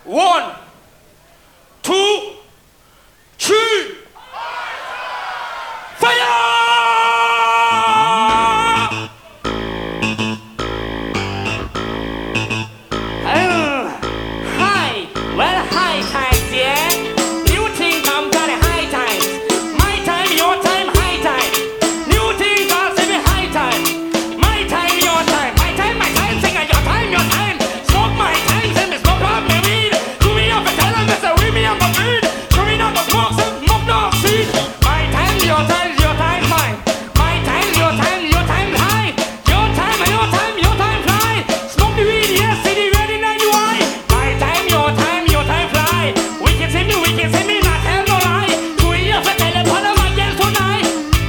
1, 2, 3. Fire! Hi. Well, high times, yeah. New thing come to the high times. My time, your time, high time. New thing comes to the high time. My time, your time. My time, sing at your time, your time. Smoke my time, sing me smoke up me weed. Do me up and tell them this, we me up a breed. Do me up a smoke, smoke dog seed. My time, your time, mine. My time, your time high. Your time, fly. Smoke the weed, yes, see the red in the eye. My time, your time fly. We can see me, not tell no lie. Do we have to tell them what I'm against tonight?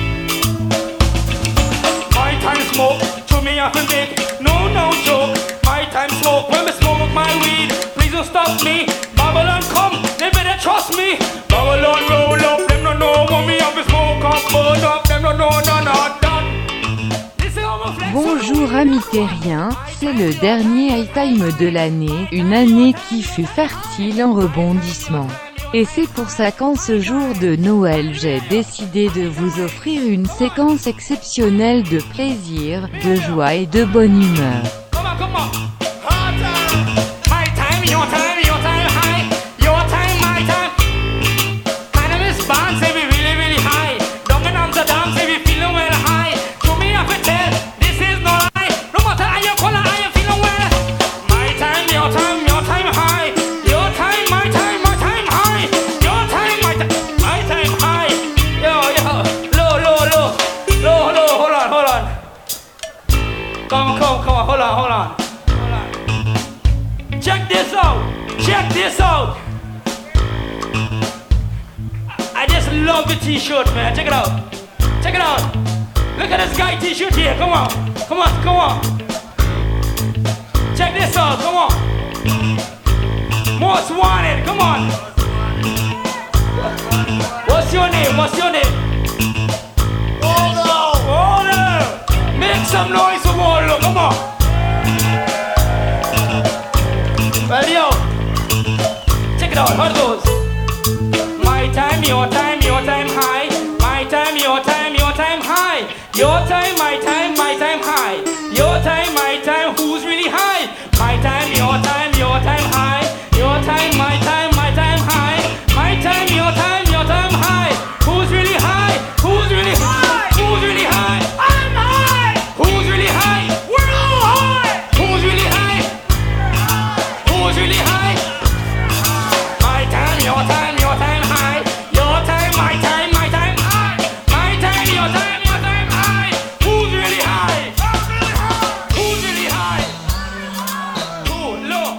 My time smoke, to me up and big. No joke. My time smoke, when we smoke my weed. Please don't stop me. Babylon come, they better trust me. Babylon roll up, them don't know what me have to smoke up, burn up, them don't know none of that. Bonjour amis terriens, c'est le dernier high time de l'année, une année qui fut fertile en rebondissements. Et c'est pour ça qu'en ce jour de Noël j'ai décidé de vous offrir une séquence exceptionnelle de plaisir, de joie et de bonne humeur. Come on. My time, your time high. Your time, my time. Cannabis band say we really high. Down in Amsterdam say we feeling well high. To me I can tell, this is no lie. No matter how you call it, I am feeling well. My time, your time high. Your time, my time high. Your time, my time high. Yo, low, hold on. Come on, hold on. Check this out. I just love the t-shirt, man. Check it out. Look at this guy t-shirt here. Come on. Check this out. Come on. Most wanted. Come on. What's your name? Waldo. Make some noise for Waldo. Come on. Well, yo, check it out, how it goes. My time, your time high. My time, your time high. Your time, my time high. Your time, my time, who's really high? My time, your time high. Your time, my time high. My time, your time high. Who's really high? Who's really high? I'm high. Who's really high? We're all high. Who's really high? Who's really high? My time, your time high. Your time, my time high. My time, your time high. Who's really high? Who's really high? Who? Low.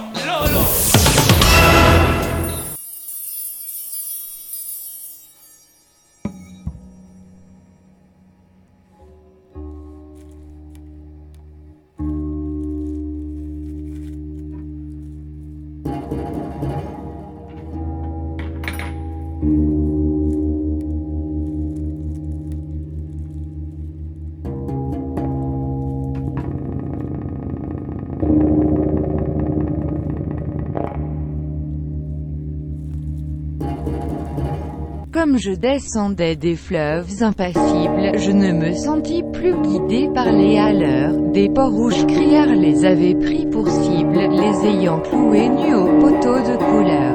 Comme je descendais des fleuves impassibles, je ne me sentis plus guidé par les haleurs. Des porcs rouges criards les avaient pris pour cible, les ayant cloués nus aux poteaux de couleur.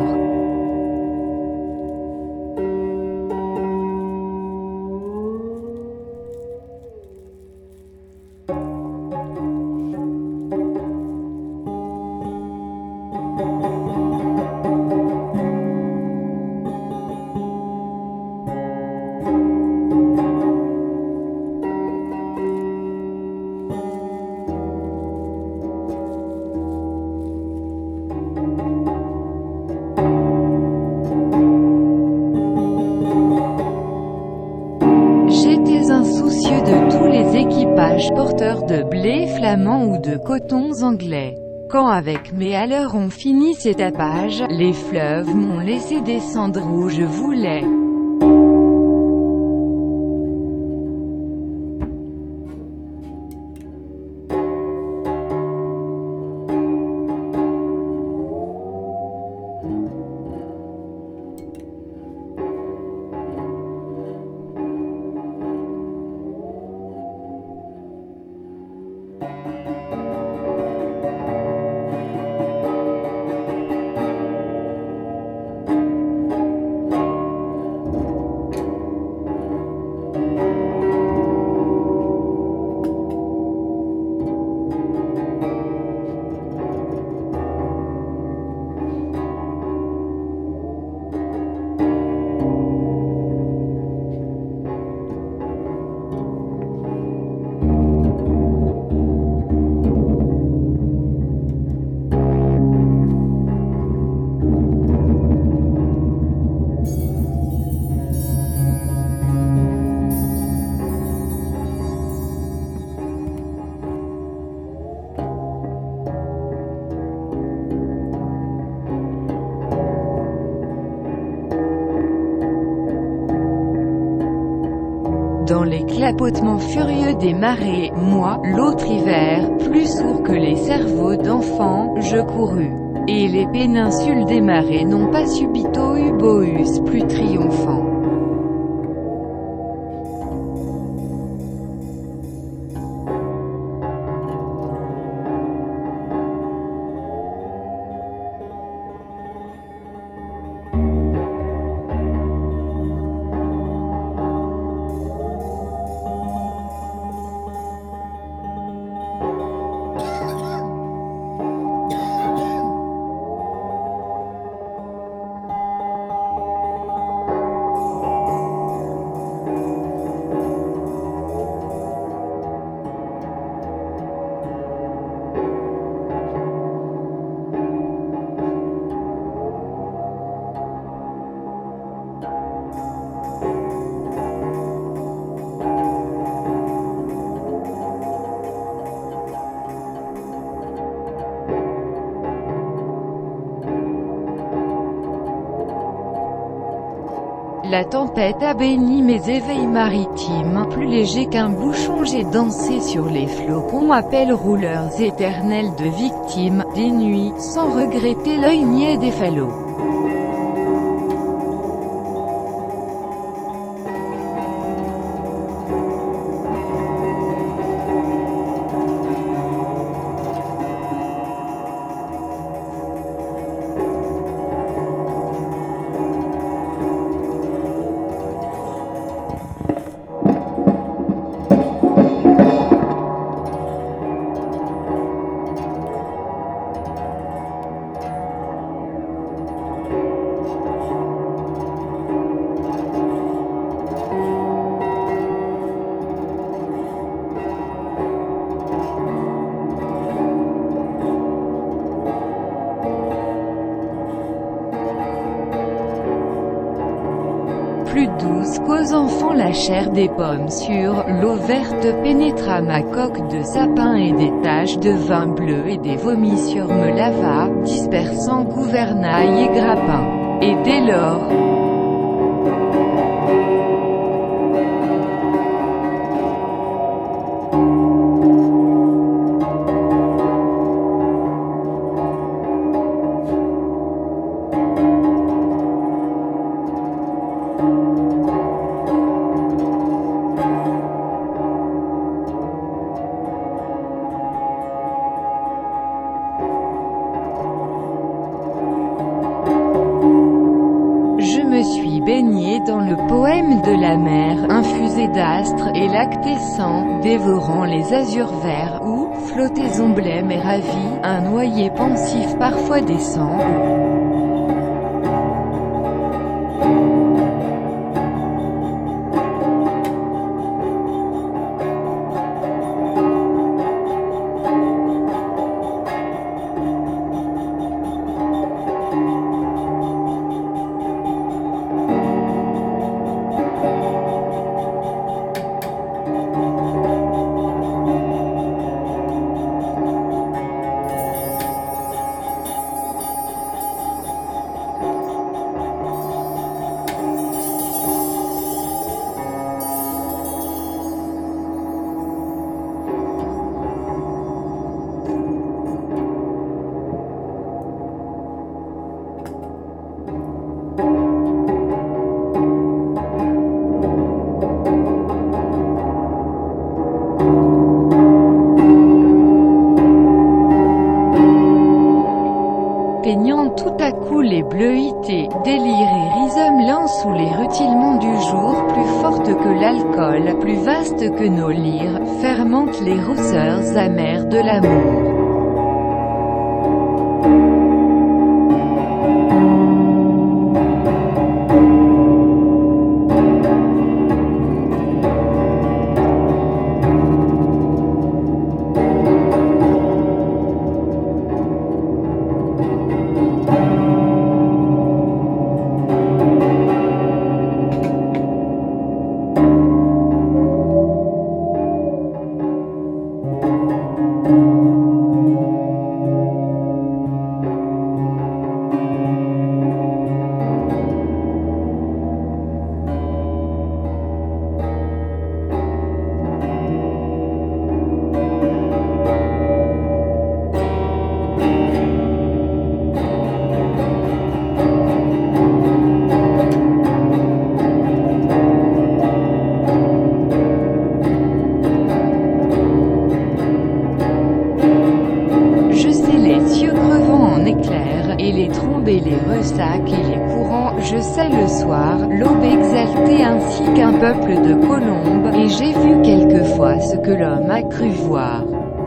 Porteurs de blé flamand ou de cotons anglais. Quand avec mes haleurs on finit ces tapages, les fleuves m'ont laissé descendre où je voulais. dans les clapotements furieux des marées. Moi, l'autre hiver, plus sourd que les cerveaux d'enfants, je courus. Et les péninsules des marées n'ont pas subito eu Bohus plus triomphant. La tempête a béni mes éveils maritimes, plus légers qu'un bouchon j'ai dansé sur les flots qu'on appelle rouleurs éternels de victimes, des nuits, sans regretter l'œil niais des falots. Plus douce qu'aux enfants la chair des pommes sur l'eau verte pénétra ma coque de sapin et des taches de vin bleu et des vomissures me lava, dispersant gouvernail et grappin. Et dès lors, je me suis baigné dans le poème de la mer, infusé d'astres et lactescents, dévorant les azurs verts, où, flottaison blême et ravie, un noyer pensif parfois descend, peignant tout à coup les bleuités, délire et rhizome lents sous les rutilements du jour, plus forte que l'alcool, plus vaste que nos lyres, fermente les rousseurs amères de l'amour. ondes et les ressacs et les courants, je sais le soir, l'aube exaltée ainsi qu'un peuple de colombes, et j'ai vu quelquefois ce que l'homme a cru voir.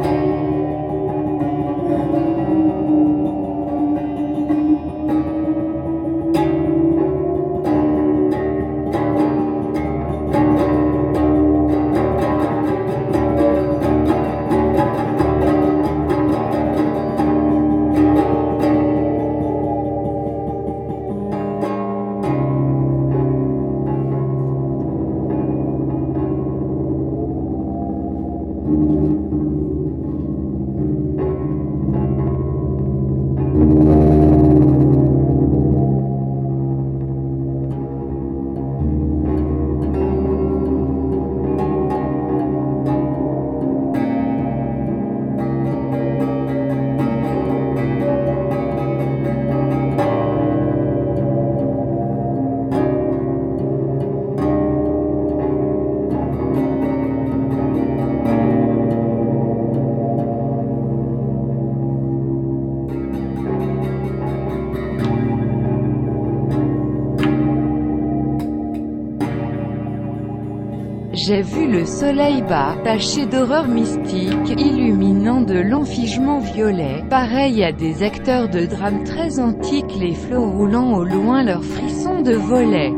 J'ai vu le soleil bas, taché d'horreur mystique, illuminant de longs figements violets, pareil à des acteurs de drames très antiques, les flots roulant au loin leurs frissons de volets.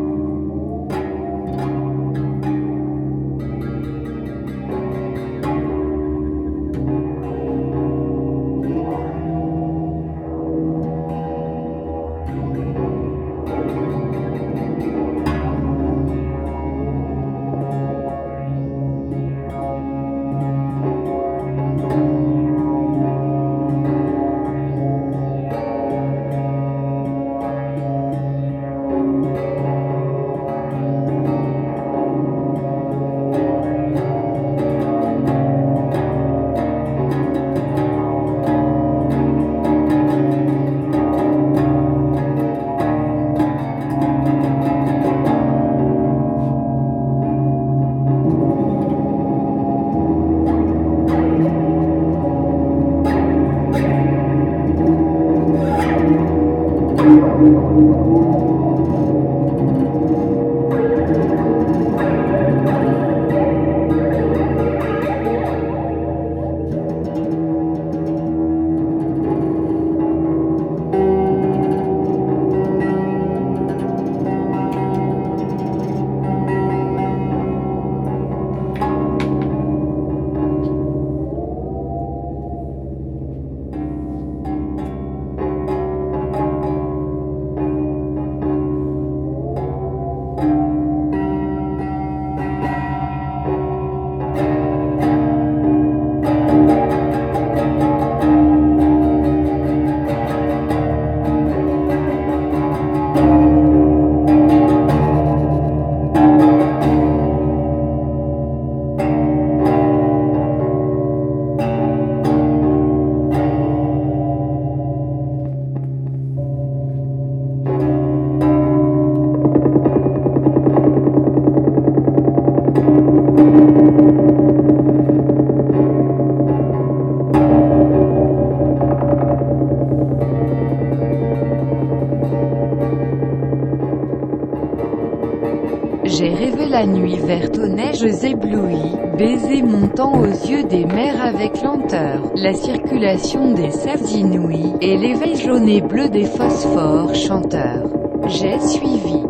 J'ai rêvé la nuit verte aux neiges éblouies, baiser montant aux yeux des mers avec lenteur, la circulation des sèves inouïes, et l'éveil jaune et bleu des phosphores chanteurs. J'ai suivi.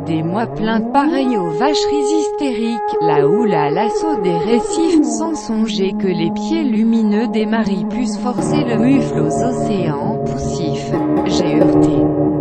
des mois plaintes pareilles aux vacheries hystériques, la houle à l'assaut des récifs, sans songer que les pieds lumineux des maris puissent forcer le mufle aux océans poussifs. J'ai heurté.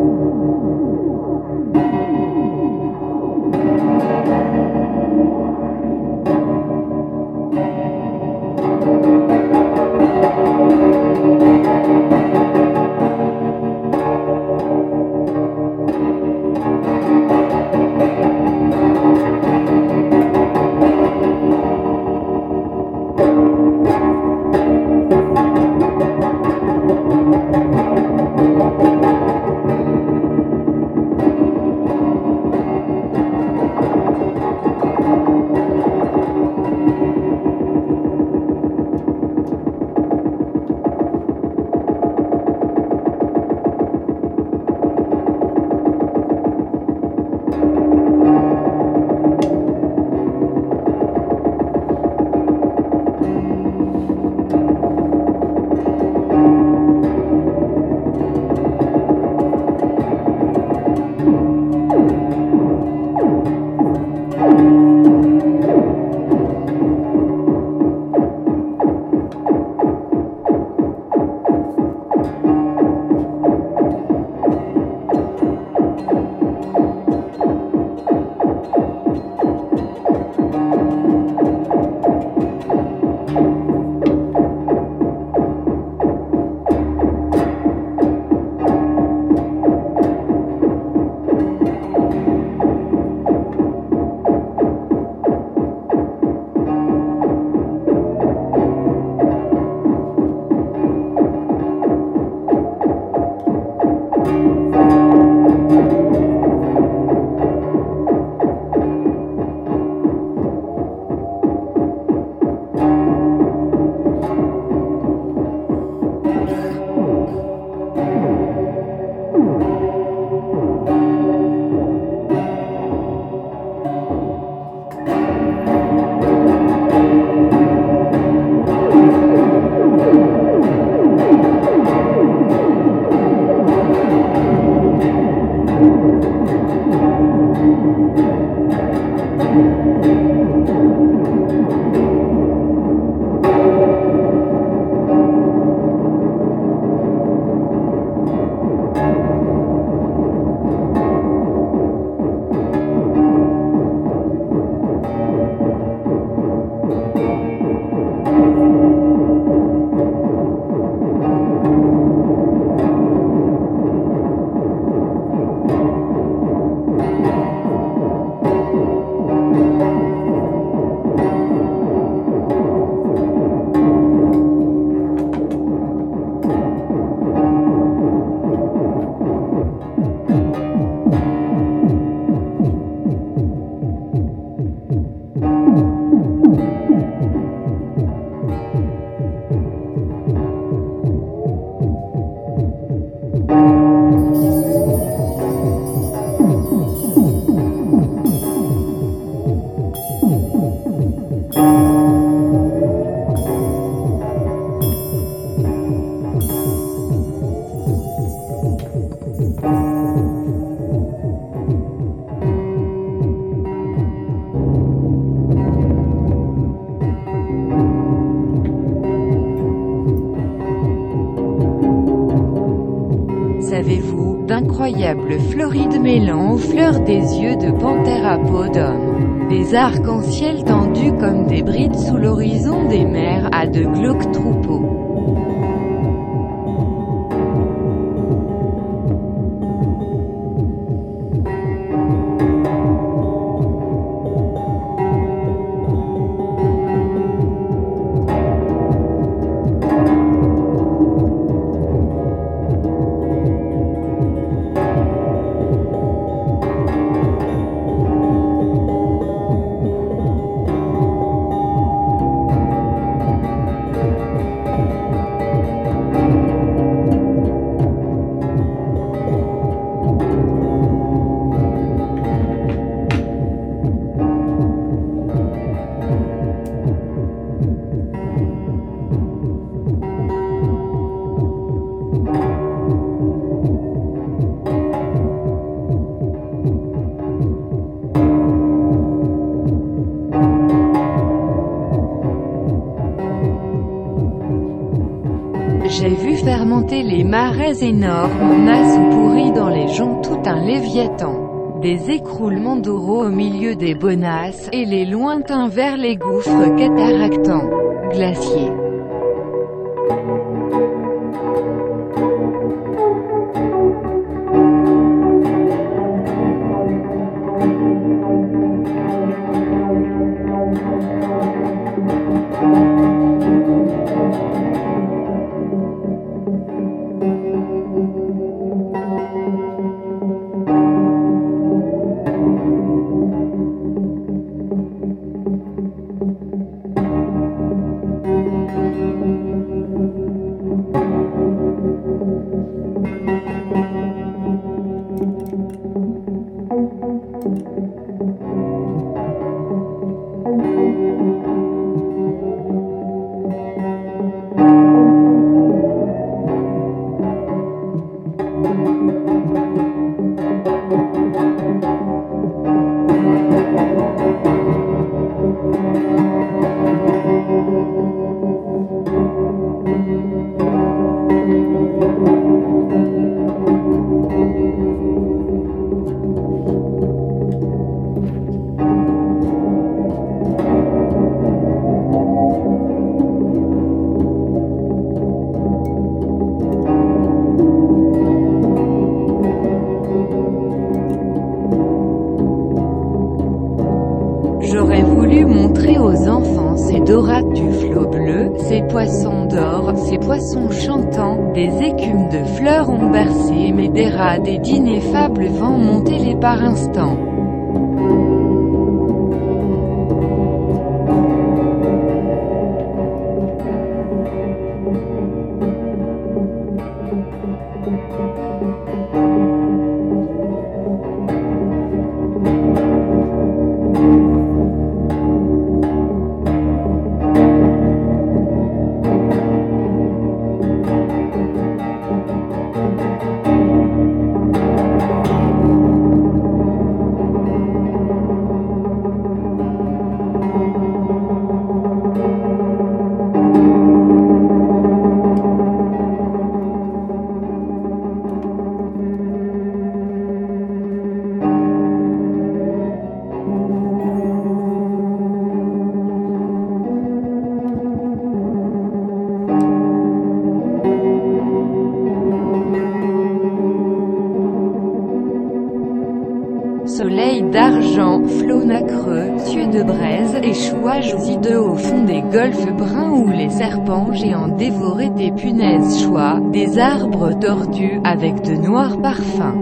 Savez-vous, d'incroyables florides mêlant aux fleurs des yeux de panthère à peau d'homme, des arcs-en-ciel tendus comme des brides sous l'horizon des mers, à de glauques troupeaux. J'ai vu fermenter les marais énormes, nasses ou pourris dans les joncs tout un léviathan. Des écroulements d'oraux au milieu des bonasses, et les lointains vers les gouffres cataractants. Glaciers. J'aurais voulu montrer aux enfants ces dorades du flot bleu, ces poissons d'or, ces poissons chantants, des écumes de fleurs ont bercé mes dérades et d'ineffables vents montaient les par instants. Soleil d'argent, flot nacreux, cieux de braise, échouages hideux au fond des golfes bruns où les serpents géants dévoraient des punaises choix, des arbres tordus, avec de noirs parfums.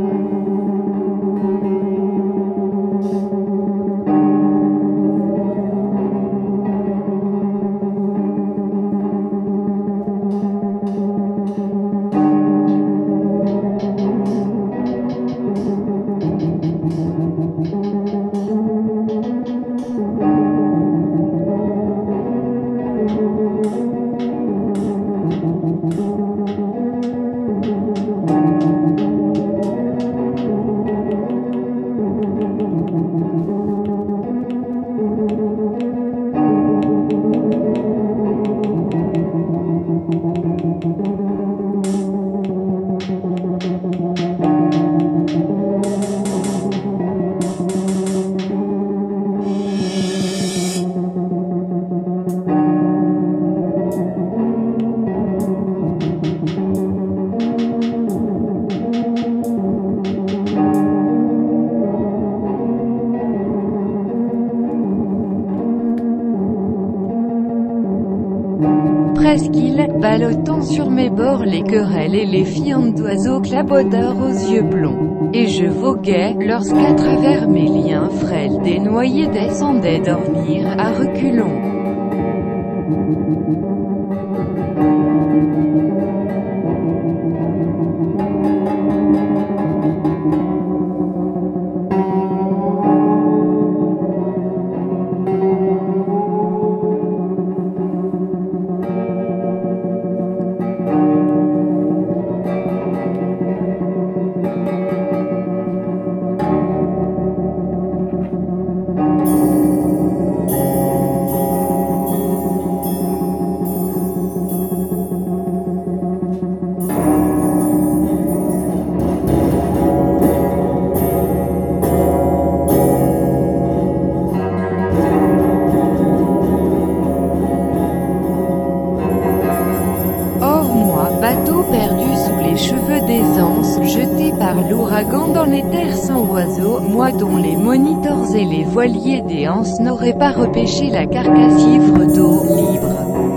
Presqu'île, ballottant sur mes bords les querelles et les fientes d'oiseaux clabaudeurs aux yeux blonds. Et je voguais, lorsqu'à travers mes liens frêles des noyés descendaient dormir, à reculons. Fumant dans les terres sans oiseaux, moi dont les monitors et les voiliers des anses n'auraient pas repêché la carcasse ivre d'eau libre.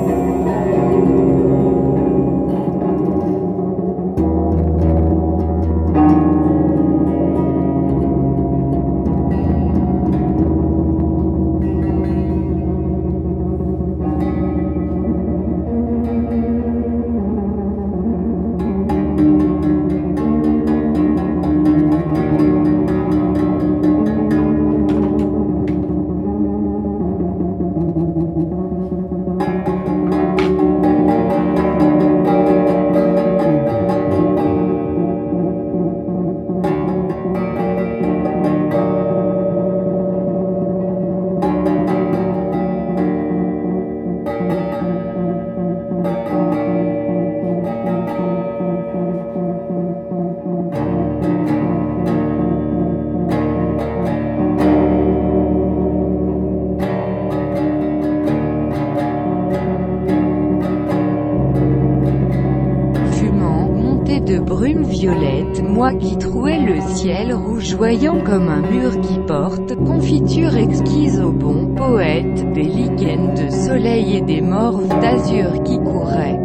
De brume violette, moi qui trouais le ciel rougeoyant comme un mur qui porte, confiture exquise au bon poète, des lichens de soleil et des morves d'azur qui couraient.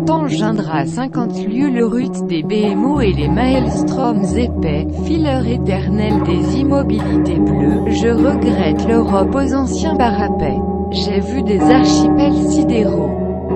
engendra 50 lieues le rut des BMO et les maelstroms épais, fileur éternel des immobilités bleues. Je regrette l'Europe aux anciens parapets. J'ai vu des archipels sidéraux.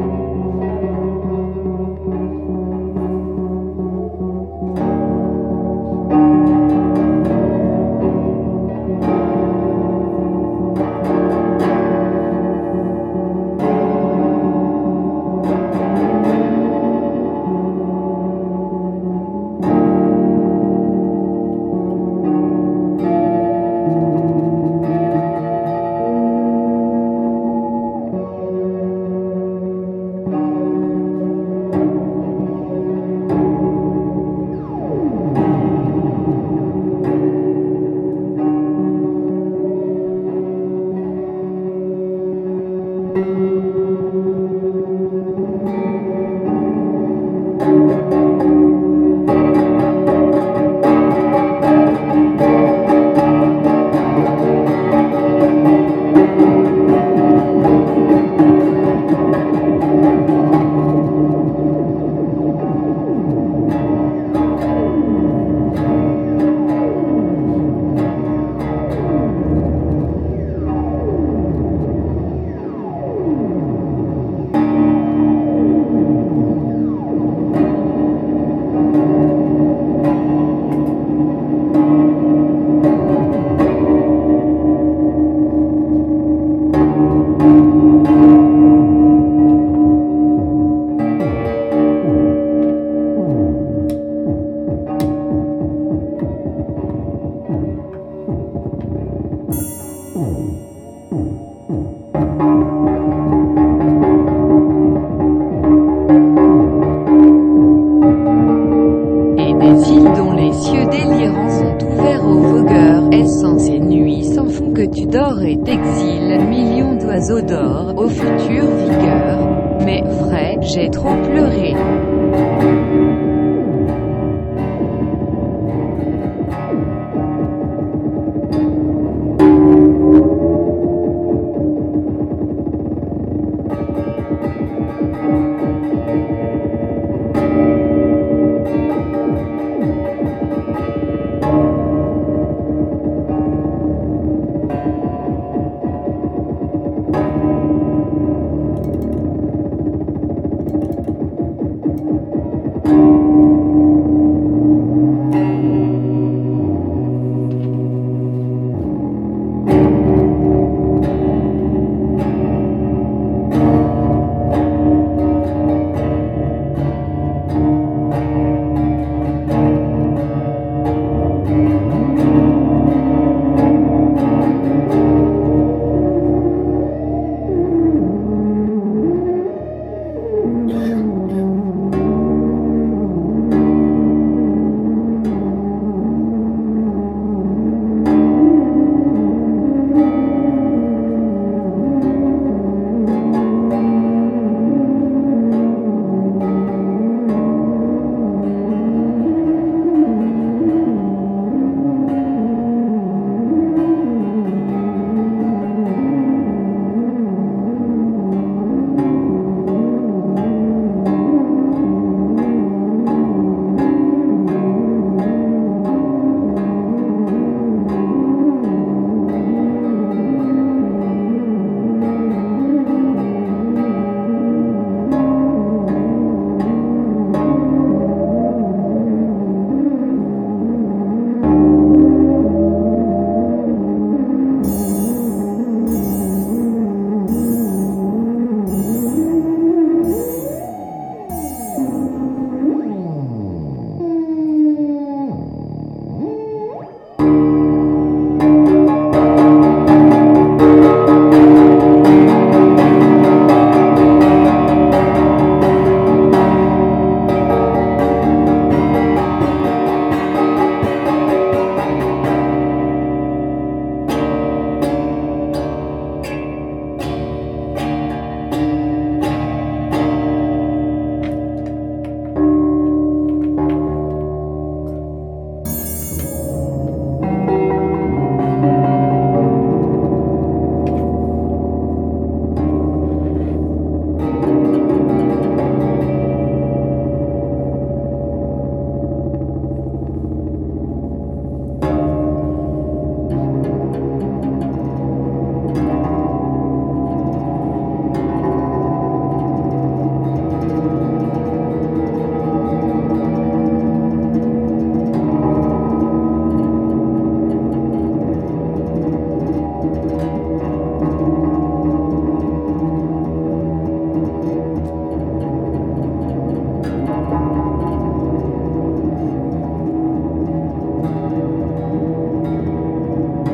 Tu dors et t'exiles, millions d'oiseaux d'or, au futur vigueur. Mais vrai, j'ai trop pleuré.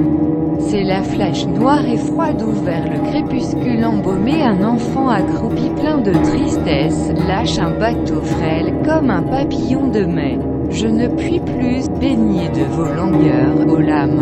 C'est la flèche noire et froide où vers le crépuscule embaumé un enfant accroupi plein de tristesse, lâche un bateau frêle, comme un papillon de mai. Je ne puis plus, baigner de vos langueurs, ô lames.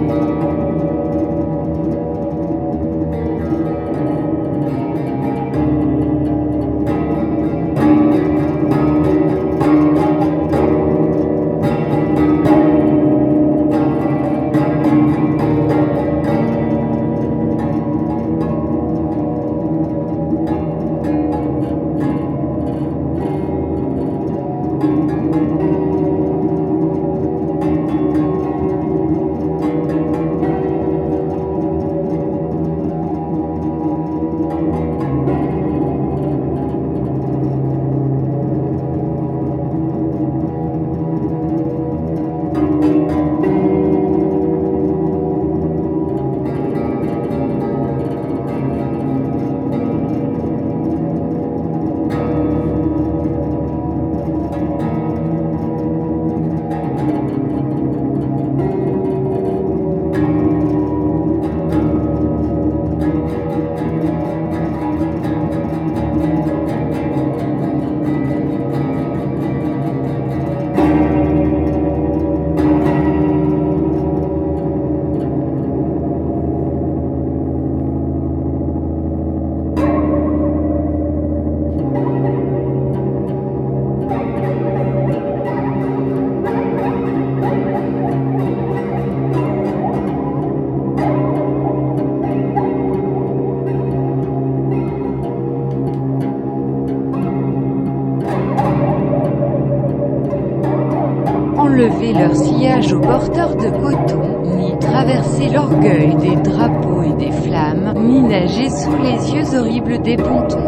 Enlever leur sillage aux porteurs de coton, ni traverser l'orgueil des drapeaux et des flammes, ni nager sous les yeux horribles des pontons.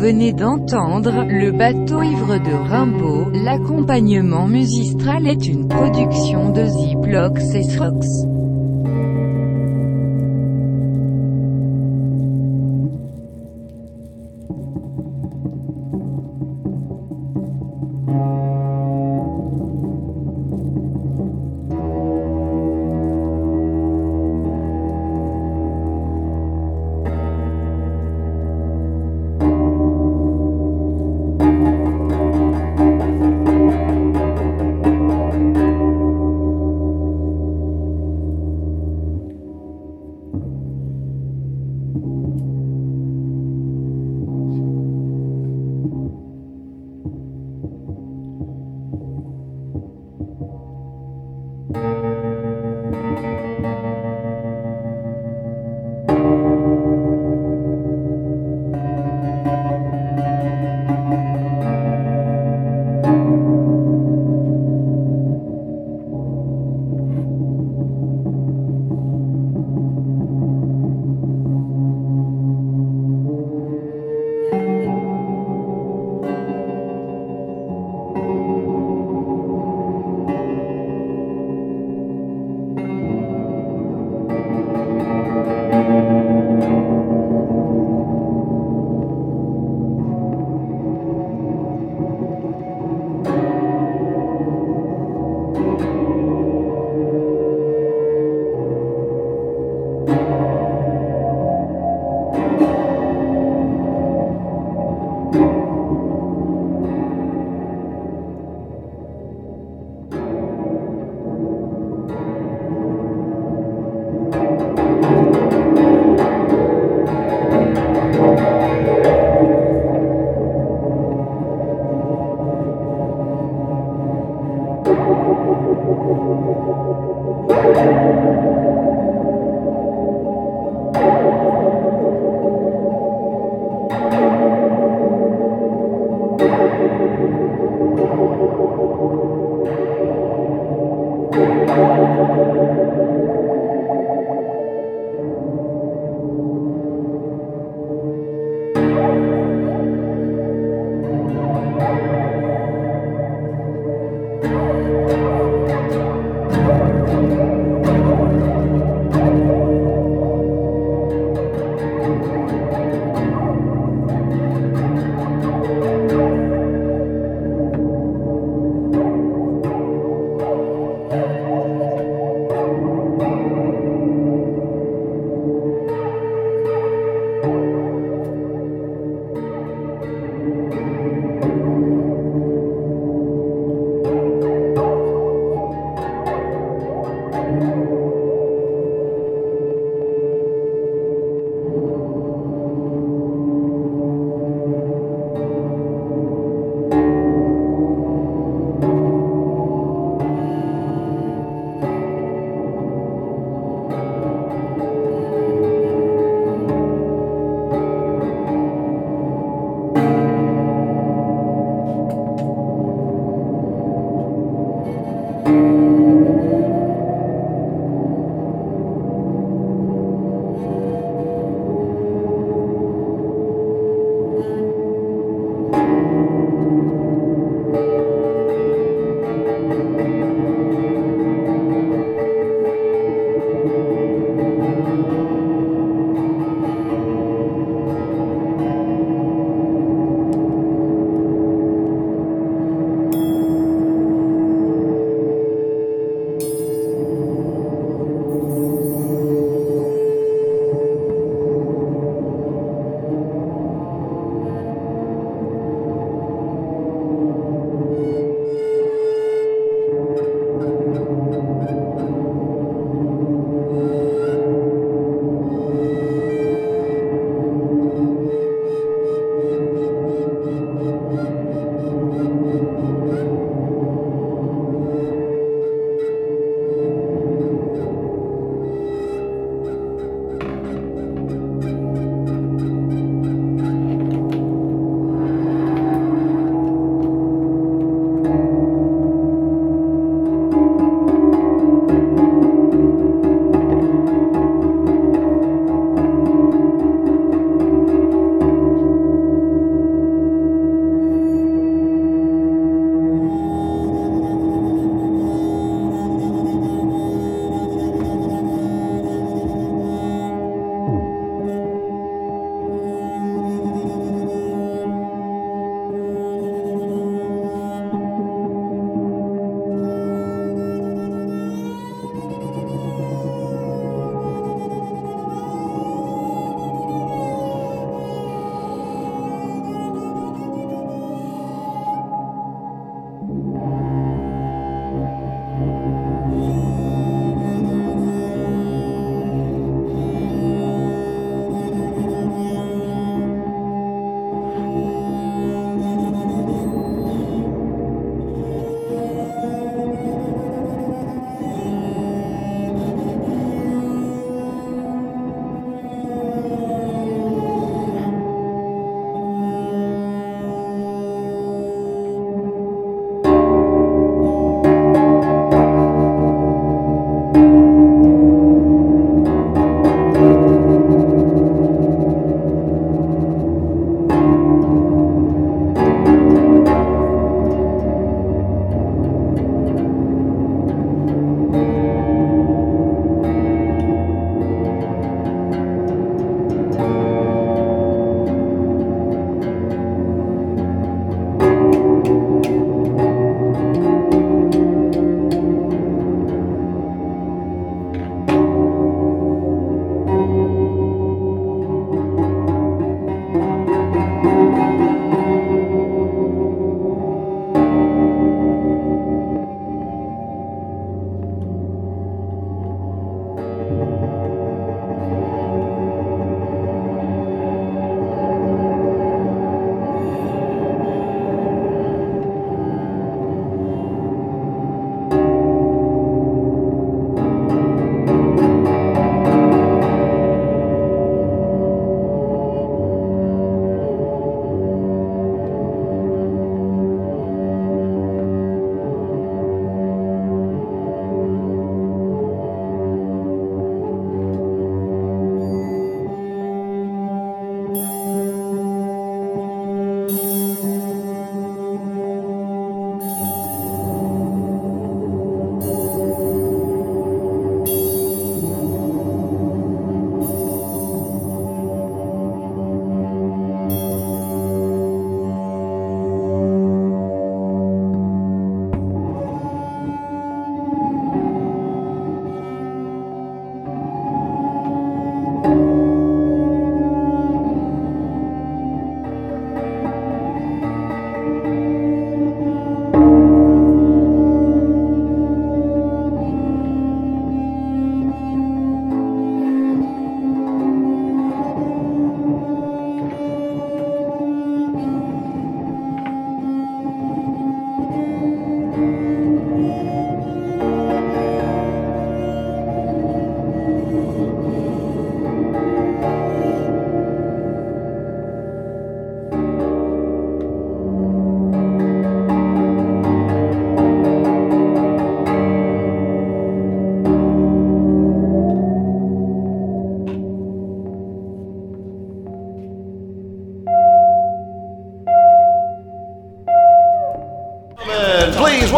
venez d'entendre, le bateau ivre de Rimbaud. L'accompagnement musical est une production de Ziplox et Srox.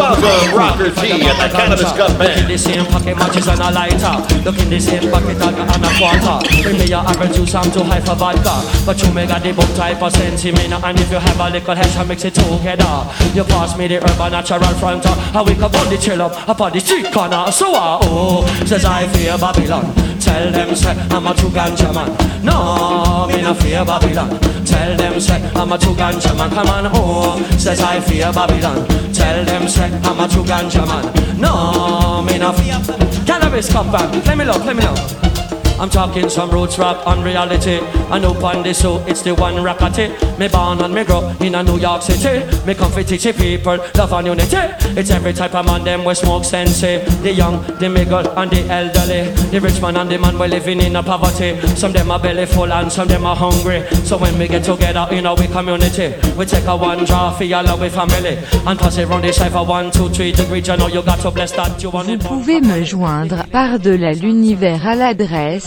Welcome, Rocker T at the Cannabis Cup Look in Band. the same pocket matches and a lighter. Look in the same pocket and a quarter. Bring me your apple juice, I'm too high for vodka. But you may got the book type of sentiment. And if you have a little hash, I mix it together. You pass me the urban natural fronter. And we can put the chill up on the street corner. So says I fear Babylon. Tell them say I'm a true ganja man. No, me no fear Babylon. Tell them say I'm a true ganja man. Come on, says I fear Babylon. Tell them say I'm a true ganja man. No, me no fear. Cannabis cup band. Let me look. I'm talking some roots rap on reality. I know on this so it's the one rockety. Me born and me grow in a New York City. Me come for teach the people love and unity. It's every type of man them we smoke sensei. The young, the middle and the elderly. The rich man and the man we living in a poverty. Some them are belly full and some them are hungry. So when we get together in our community, we take a one draw for your love with family and pass it round the cipher 1, 2, 3 degrees. You know you got to bless that you want it. Vous pouvez me joindre par-delà l'univers à l'adresse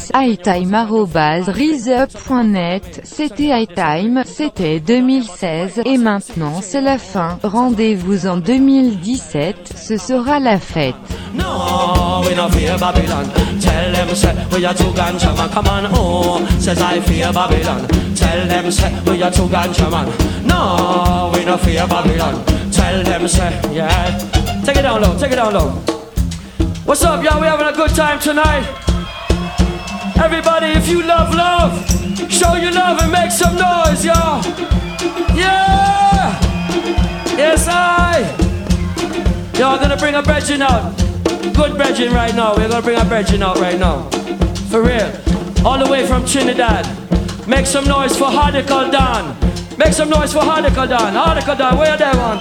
itime@riseup.net. C'était iTime, c'était 2016 et maintenant c'est la fin. Rendez-vous en 2017, ce sera la fête. No, we no fear Babylon. Tell them say we are two ganja man. Come on, says I fear Babylon. Tell them say we are two ganja man. No, we no fear Babylon. Tell them say yeah. Take it down low. What's up, y'all? We having a good time tonight. Everybody, if you love, show your love and make some noise, y'all. Yeah! Yes, y'all gonna bring a brethren out. Good brethren right now. We're gonna bring a brethren out right now. For real. All the way from Trinidad. Make some noise for Hardical Dan. Make some noise for Hardical Dan. Hardical Dan, where they want?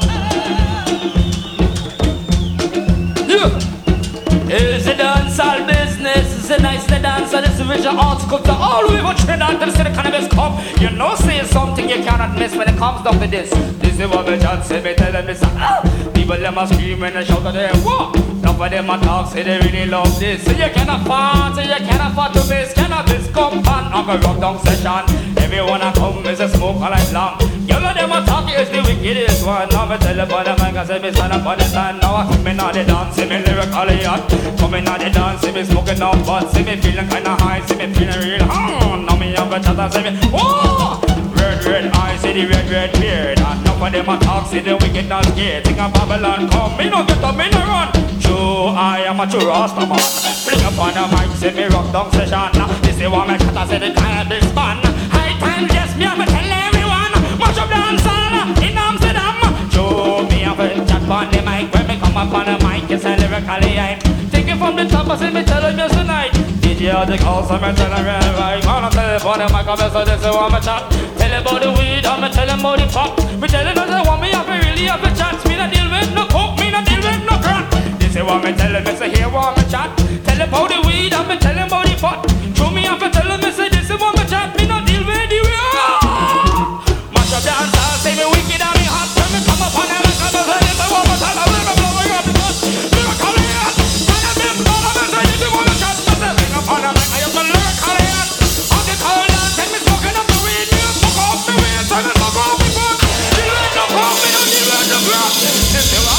Yeah! It's a dancehall business, it's a nice dance, and it's a visual article to all we want Trinidad to see the Cannabis Cup. You know, say something you cannot miss when it comes down to this. This is what we just say, me tell them this. People them are screaming and shout at them, what? Enough of them are talk, say they really love this. So you can afford to miss Cannabis Cup and have a rock down session. Everyone a come is a smoke all night long. You know them a talk is the wickedest one. Now me tell you about the man, I say me stand up on the stand. Now I come in on the dance, see me lyrically hot. Coming on the dance, see me smoking up bud. See me feeling kinda high, see me feeling real hard. Now me have a chat and see me, whoa! Red eyes, see the red beard. And enough of them a talk, see the wicked not scared. Think of Babylon come, me no get up, me no run. True, I am a true Rasta man. Bring up on the mic, see me rock down session. This is what me cut, I say the Cannabis span. High time, yes, me have to tell everyone. Much of dancehall in Amsterdam. True, me have a chat on the mic. When me come up on the mic, it's a lyrically I'm thinking from the top, I say me tell them yes tonight. DJ out the calls, I'm tell them right. Wanna tell them on the mic, I'm so this is what me chat. Tell them about the weed, I'm tell them about the pop. Me tell them that want me have a really have a chance. Me not deal with no coke, me not deal with no crack. This is what me tell them, it's a here what me chat. Tell them about the weed, I'm tell them about the pot. Show me have to tell them, it's a this is what me chat. Me not deal with the mash up dance, I'll say me wicked and me hot. When me come up on the mic, I'm so this is what me tell them. Let me blow me up because me come here. Cannabis, all of them say this is what me chat. But they bring up on the mic, I have to learn Korean. On the cold dance, take me smoking up the weed. Me smoke off the weed, take me smoke off the foot. Deal with no pop, me don't deal with the grass. This is what